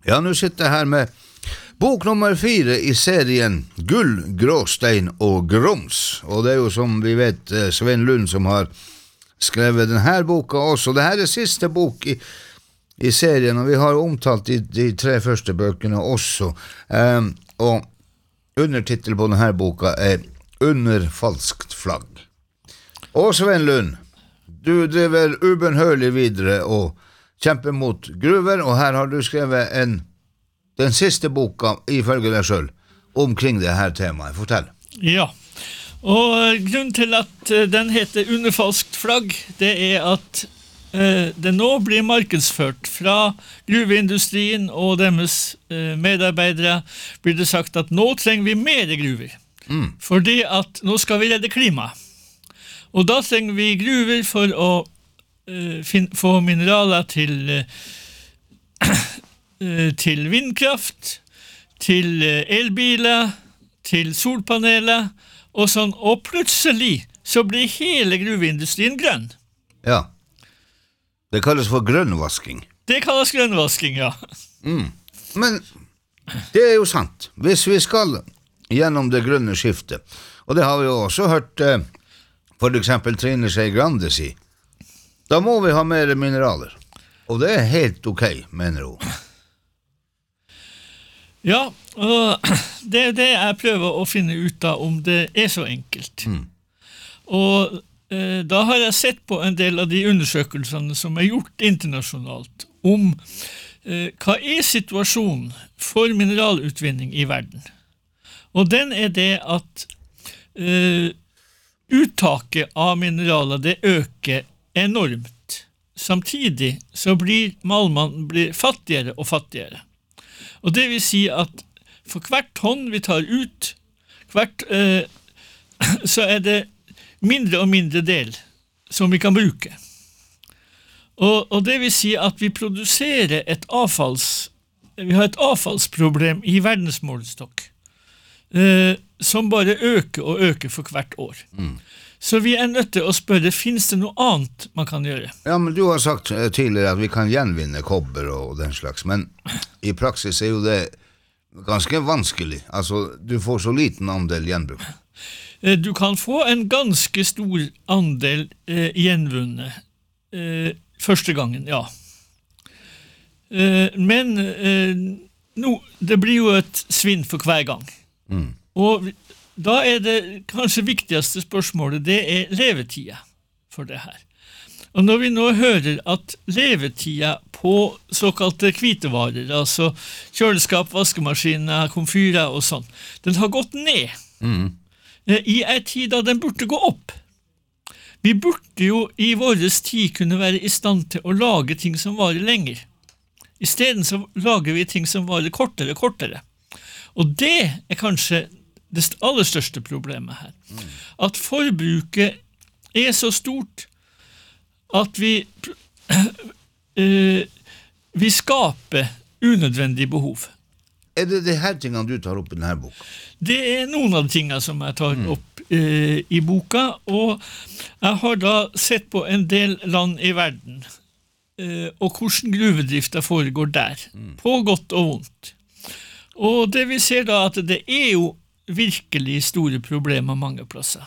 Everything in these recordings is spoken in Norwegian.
Ja, nu sitter jag här med bok nummer 4 i serien Gull, gråstein och grums. Och det är ju som vi vet Sven Lund som har skrivit den här boken också. Det här är sista bok i serien och vi har omtalt de 3 första böckerna också. Och undertitel på den här boken är Under falskt flagg. Och Sven Lund, du driver ubenhörlig vidare och kämpar mot gruver, och här har du skrivit den sista boken ifølge deg selv omkring det her temaet. Fortell. Ja, og grunnen til at den heter Under falskt flagg, det er at det nå blir markedsført fra gruveindustrien og deres medarbeidere, blir det sagt at nå trenger vi mer gruver, fordi at nå skal vi redde klima. Og da trenger vi gruver for å få mineraler til vindkraft, til elbiler, til solpaneler, og sånn, og plutselig så blir hele gruveindustrien grønn. Ja, det kalles for grønnvasking. Det kalles grønnvasking, ja. Men det er jo sant. Hvis vi skal gjennom det grønne skiftet, og det har vi jo også hørt for eksempel Trine Skei Grande si, da må vi ha mer mineraler. Og det er helt ok, mener hun. Ja, og det er det jeg prøver å finne ut av om det er så enkelt. Og da har jeg sett på en del av de undersøkelsene som er gjort internasjonalt om hva er situasjonen for mineralutvinning i verden. Og den er det at uttaket av mineraler det øker enormt. Samtidig så blir malmen fattigere og fattigere. Og det vil si at for hvert tonn vi tar ut, så er det mindre og mindre del som vi kan bruke. Og det vil si at vi produserer vi har et avfallsproblem i verdensmålestokk, som bare øker og øker for hvert år. Så vi er nødt til å spørre, finnes det noe annet man kan gjøre? Ja, men du har sagt tidligere at vi kan gjenvinne kobber og den slags, men i praksis er jo det ganske vanskelig. Altså, du får så liten andel gjenbruk. Du kan få en ganske stor andel gjenvunnet første gangen, ja. Men det blir jo et svinn for hver gang. Og da er det kanskje viktigste spørsmålet, det er levetida for det her. Og når vi nå hører at levetida på såkalte hvitevarer, altså kjøleskap, vaskemaskiner, komfyrer og sånn, den har gått ned. I en tid da den burde gå opp. Vi burde jo i våres tid kunne være i stand til å lage ting som varer lenger. I stedet så lager vi ting som varer kortere. Og det er kanskje det aller største problemet her. At forbruket er så stort at vi skaper unødvendig behov. Er det de her tingene du tar opp i denne boka? Det er noen av de tingene som jeg tar opp i boka, og jeg har da sett på en del land i verden, og hvordan gruvedriften foregår der, på godt og vondt. Og det vi ser da at det er jo virkelig store problemer mange plasser.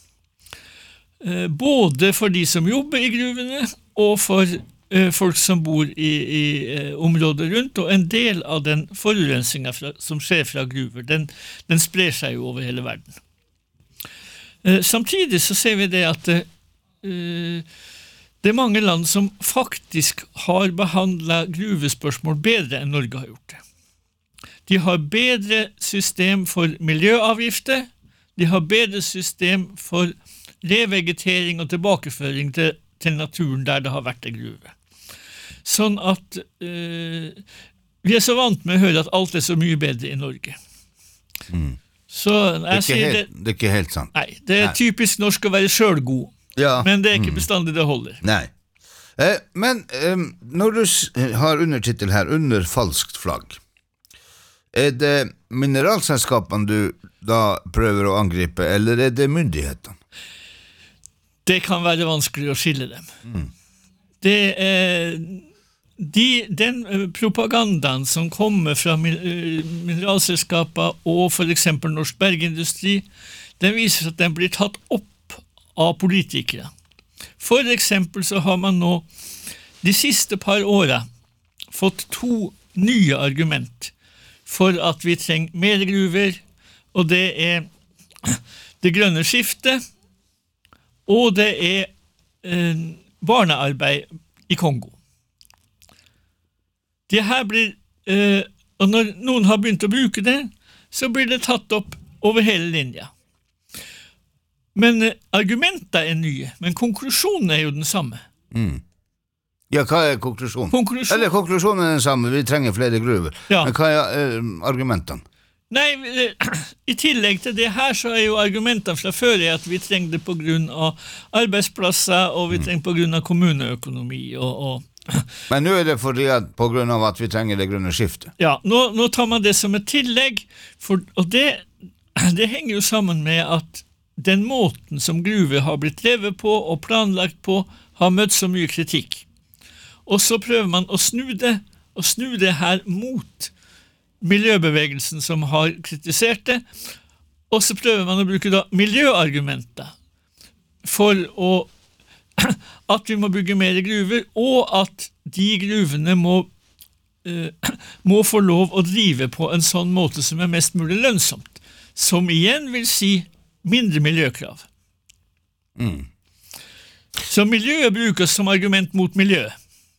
Både for de som jobber i gruvene, og for folk som bor i området rundt, og en del av den forurensningen som skjer fra gruver, den sprer seg jo over hele verden. Samtidig så ser vi det at det er mange land som faktisk har behandlet gruvespørsmål bedre enn Norge har gjort det. De har bedre system for miljøavgifter, de har bedre system for revegetering og tilbakeføring til naturen der det har vært en gruve. Sånn at vi er så vant med å høre at alt er så mye bedre i Norge. Så jeg sier det er ikke helt sant. Nei, det er typisk norsk å være selvgod, men det er ikke bestandig det holder. Nei. Men når du har undertitel her, Under falskt flagg, er det mineralselskapene du da prøver å angripe, eller er det myndighetene? Det kan være vanskelig å skille dem. Det er den propagandaen som kommer fra mineralselskaper og for eksempel Norsk Bergindustri, den viser at den blir tatt opp av politikere. For eksempel så har man nå de siste par årene fått 2 nye argument for at vi trenger mer gruver, og det er det grønne skiftet, og det er barnearbeid i Kongo. Det her blir, og når noen har begynt å bruke det, så blir det tatt opp over hele linja. Men argumentet er nye, men konklusjonen er jo den samme. Ja, hva er konklusjonen? Eller konklusjonen er den samme, vi trenger flere gruver. Ja. Men hva er argumentene? Nei, i tillegg til det her så er jo argumentene fra før at vi trenger det på grunn av arbeidsplasser, og vi trenger på grunn av kommuneøkonomi og Men nå er det fordi at på grunn av at vi trenger det grønne skiftet. Ja, nå tar man det som et tillegg, og det henger jo sammen med at den måten som gruver har blitt drevet på og planlagt på, har møtt så mye kritikk. Og så prøver man å snu det her mot miljøbevegelsen som har kritisert det, og så prøver man å bruke da miljøargumenter for at vi må bygge mer gruver, og at de gruvene må få lov å drive på en sånn måte som er mest mulig lønnsomt, som igjen vil si mindre miljøkrav. Så miljøet brukes som argument mot miljøet.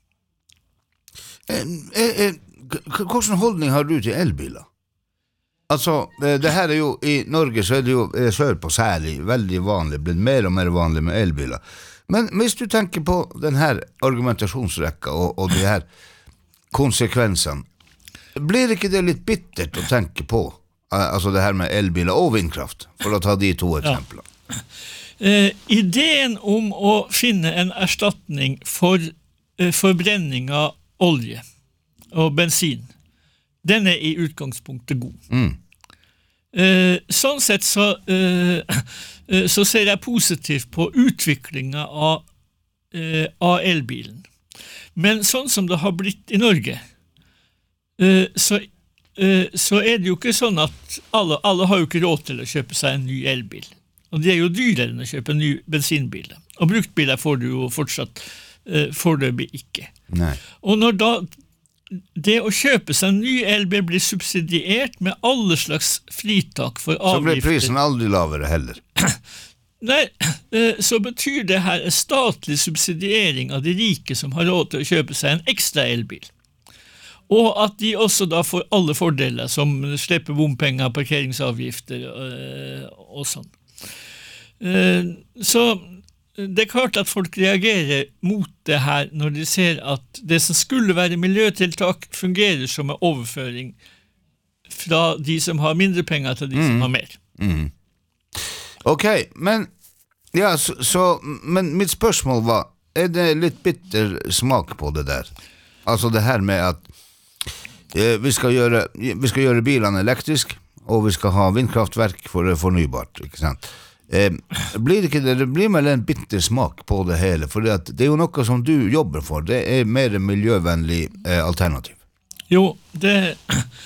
Hvordan holdning har du til elbiler? Altså, det her er jo, i Norge så er det jo sør på særlig veldig vanlig, blitt mer og mer vanlig med elbiler. Men hvis du tenker på den her argumentasjonsrekka og de her konsekvensene, blir ikke det litt bittert å tenke på? Altså det her med elbiler og vindkraft, for å ta de 2 eksemplene. Ideen om å finne en erstatning for forbrenning av olje og bensin, den er i utgangspunktet god. Sånn sett så ser jeg positivt på utviklingen av elbilen. Men sånn som det har blitt i Norge, så er det jo ikke sånn at alle har jo ikke råd til å kjøpe seg en ny elbil. Og det er jo dyrere enn å kjøpe en ny bensinbil. Og bruktbiler får du jo fortsatt foreløpig ikke. Nei. Og når da det å kjøpe seg en ny elbil blir subsidiert med alle slags fritak for avgifter. Så blir prisen aldri lavere heller. Nei, så betyr det her en statlig subsidiering av de rike som har råd til å kjøpe seg en ekstra elbil. Og at de også da får alle fordeler, som slipper bompenger, parkeringsavgifter og sånn. Så det er klart at folk reagerer mot det her når de ser at det som skulle være miljøtiltak fungerer som en overføring fra de som har mindre penger til de som har mer. Ok, men men mitt spørsmål var, er det litt bitter smak på det der? Altså det her med at vi skal gjøre bilene elektrisk, og vi skal ha vindkraftverk for det fornybart, ikke sant? Blir ikke det blir vel en bitter smak på det hele, for det er jo noe som du jobber for, det er mer miljøvennlig alternativ. Jo, det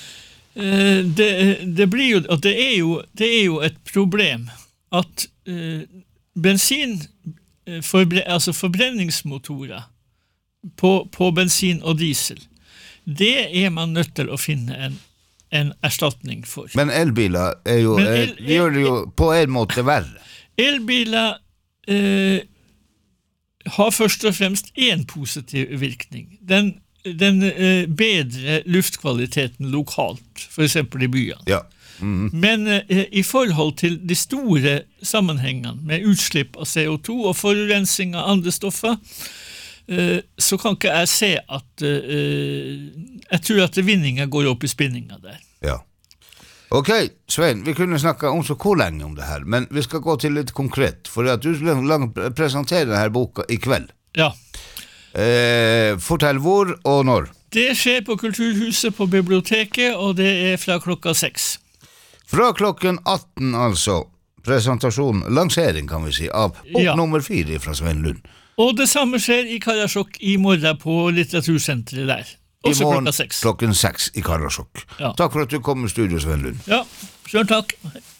blir jo, og det er jo et problem at altså forbrenningsmotorer på bensin og diesel, det er man nødt til å finne en erstatning for. Men elbiler er jo, de gjør det jo på en måte verre. Elbiler har først og fremst en positiv virkning. Den bedre luftkvaliteten lokalt, for eksempel i byene. Ja. Men i forhold til de store sammenhengene med utslipp av CO2 og forurensning av andre stoffer, så kan ikke jeg se at jeg tror at vinningen går opp i spinningen der. Ja. Ok, Svein, vi kunne snakke om så hvor lenge om det her, men vi skal gå til litt konkret, for at du skal presentere denne boka i kveld. Ja. Fortell hvor og når. Det skjer på Kulturhuset på biblioteket, og det er fra 6:00. Fra 18:00 altså, presentasjon, lansering kan vi si, av bok nummer 4 fra Svein Lund. Og det samme skjer i Karasjok i morgen på litteratursenteret der. Også I morgen klokka 6. klokken 6 i Karasjok. Ja. Takk for at du kom i studio, Sven Lund. Ja, selv takk.